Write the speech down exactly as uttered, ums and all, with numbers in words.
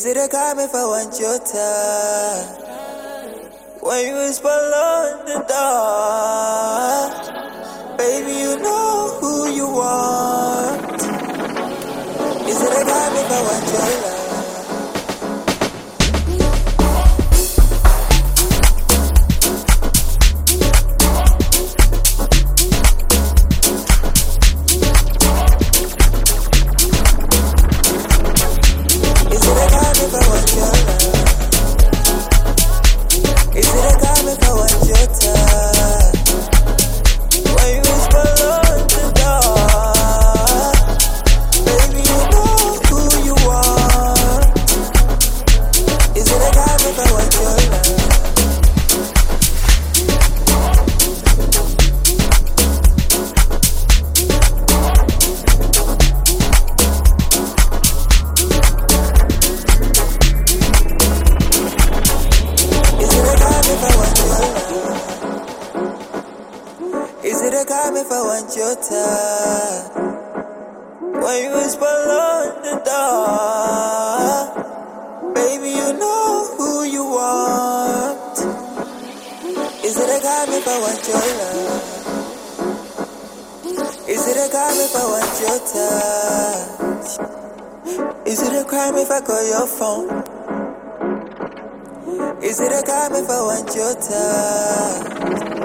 it a crime if I want your time? When you whisper low in the dark, baby, you know who you want. Is it a crime if I want your love? Is it a crime if I want your time? When you whisper low in the dark, baby, you know who you want. Is it a crime if I want your love? Is it a crime if I want your touch? Is it a crime if I call your phone? Is it a crime if I want your touch?